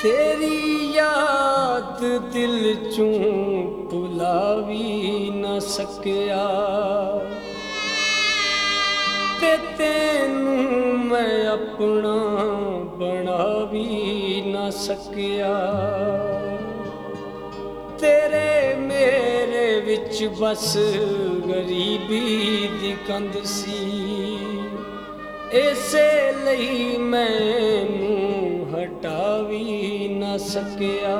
तेरी याद दिल चूं भुला भी न सकिया ते तेनू मैं अपना बना भी न सकिया। तेरे मेरे विच बस गरीबी दी कंध सी इसे लई मैनू हटा भी न सकिया।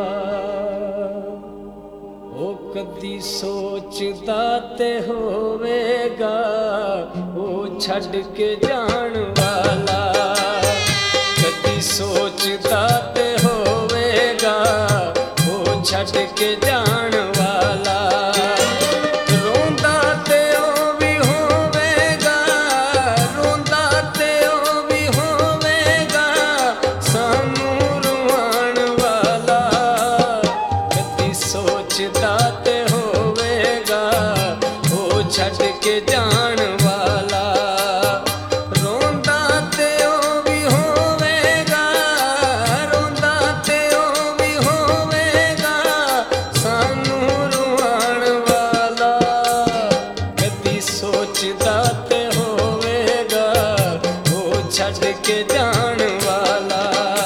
ओ कदी सोचदा ते होवेगा ओ छड़ के जान वाला, कदी सोचदा ते होवेगा ओ छड़ के जान वाला। रोंदा ते ओ भी होवेगा, रोंदा ते ओ भी होवेगा सानू रुआण वाला। कदी सोचदा ते होवेगा ओ छड़ के जान वाला। रोंदा ते ओ भी होवेगा, रोंदा ते ओ भी होवेगा सानू रुआण वाला। कदी सोचदा ते होवेगा ओ छड़ के जान वाला।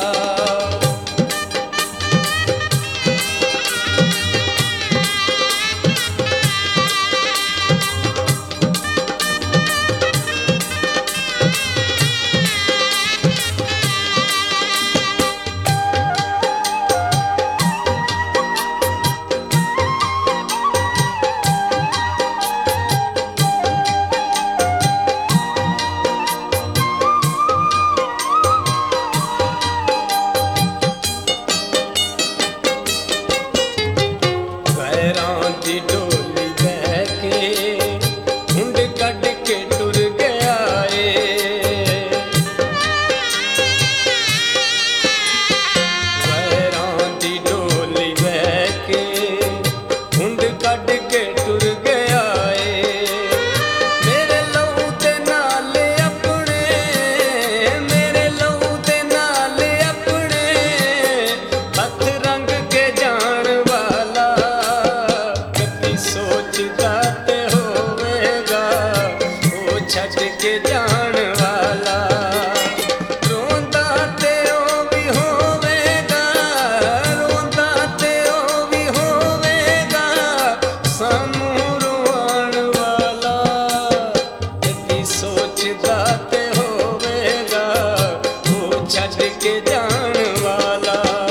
दी डोली बह के हुंड कट के टुर गया ए। वैरां दी डोली बह के हुंड कट के टुर गया ए। मेरे लहू दे नाल अपने, मेरे लहू दे नाल अपने हथ रंग के जान वाला। सोचदा ते होवेगा ओ छड़ के जान वाला। रोंदा ते ओ भी होवेगा, रोंदा ते ओ भी होवेगा सानू रुआण वाला। कदी सोचदा ते होवेगा ओ छड़ के जान वाला।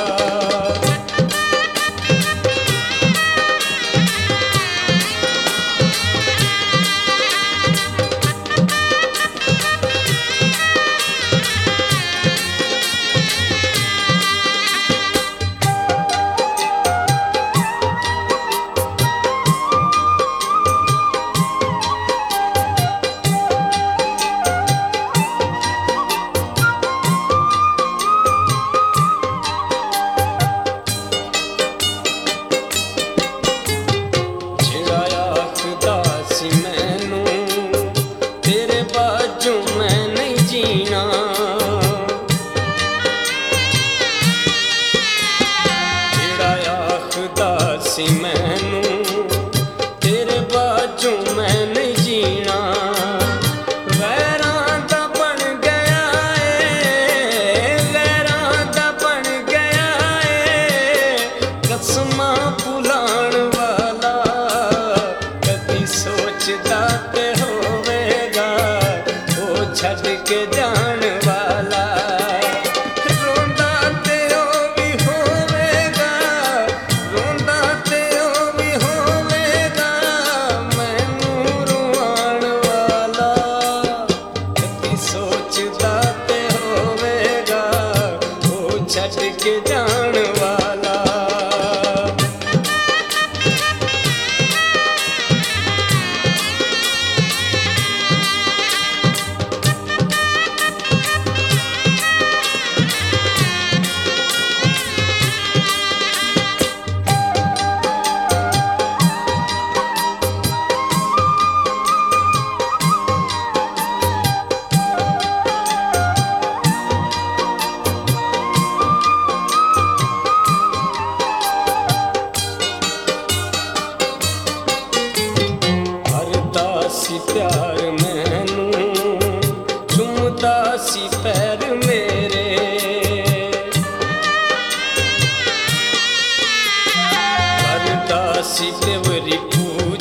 सी मैनू तेरे बाजू मैं नहीं जीना। वैरां दा बन गया ए, वैरां दा बन गया ए कसमां भुलाण वाला। कदी सोचदा ते होवेगा ओ छड़ के जान वाला। रोंदा ते ओ भी होवेगा, रोंदा ते ओ भी होवेगा मैनू रुआण वाला। कदी सोचदा ते होवेगा ओ छड़ के जान वाला।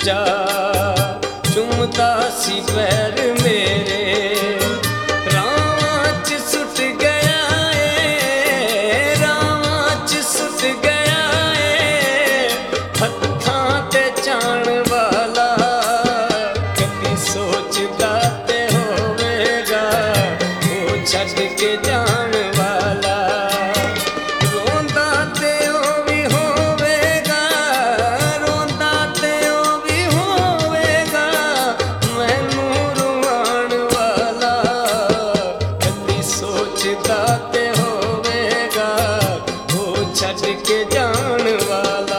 ਦੂਜਾ ਚੁੰਮਦਾ ਸੀ ਪੈਰ ਮੇਰੇ, ਰਾਵਾਂ 'ਚ ਸੁੱਟ ਗਿਆ ਏ, ਰਾਵਾਂ 'ਚ ਸੁੱਟ ਗਿਆ ਏ, ਹੱਥਾਂ ਤੇ ਜਾਣ ਵਾਲਾ ਕਦੀ ਸੋਚਦਾ ਤੇ ਹੋਵੇਗਾ ਉਹ ਛੱਡ ਕੇ ਜਾਣ ਵਾਲਾ, ਰੋਂਦਾ ਤੇ ਉਹ ਵੀ ਹੋਵੇਗਾ, ਰੋਂਦਾ ਤੇ ਉਹ ਵੀ ਹੋਵੇਗਾ, ਮੈਨੂੰ ਰੁਵਾਉਣ ਵਾਲਾ ਕਦੀ ਸੋਚਦਾ ਤੇ ਹੋਵੇਗਾ ਉਹ ਛੱਡ ਕੇ ਜਾਣ ਵਾਲਾ।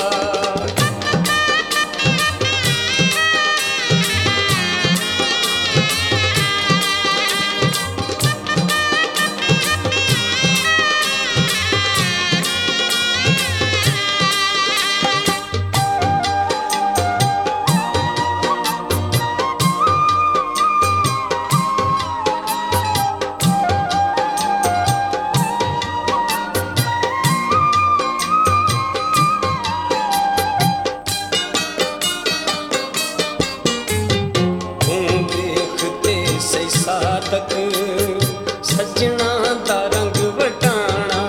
ਸਾਦਕ ਸੱਜਣਾ ਦਾ ਰੰਗ ਵਟਾਣਾ,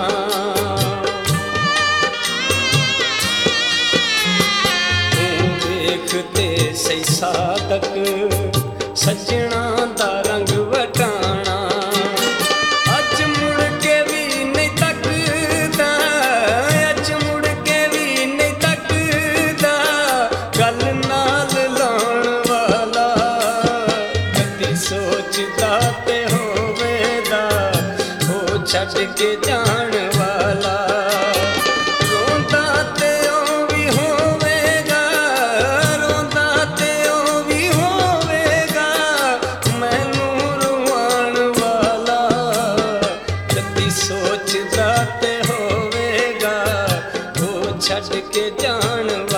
ਤੂੰ ਵੇਖ ਤੇ ਸਹੀ ਸਾਦਕ ਸੱਜਣਾ ਦਾ ਰੰਗ ਵਟਾਣਾ, ਅੱਜ ਮੁੜ ਕੇ ਵੀ ਨਹੀਂ ਤੱਕਦਾ, ਅੱਜ ਮੁੜ ਕੇ ਵੀ ਨਹੀਂ ਤੱਕਦਾ, ਗੱਲ ਨਾਲ ਲਾਉਣ ਵਾਲਾ ਕਦੀ ਸੋਚਦਾ ਤੇ ਹੋਵੇਗਾ ਉਹ ਛੱਡ ਕੇ ਜਾਣ ਵਾਲਾ, ਰੋਂਦਾ ਤੇ ਉਹ ਵੀ ਹੋਵੇਗਾ, ਰੋਂਦਾ ਤੇ ਉਹ ਵੀ ਹੋਵੇਗਾ, ਮੈਨੂੰ ਰੁਵਾਉਣ ਵਾਲਾ ਕਦੀ ਸੋਚਦਾ ਤੇ ਹੋਵੇਗਾ ਉਹ ਛੱਡ ਕੇ ਜਾਣ ਵਾਲਾ।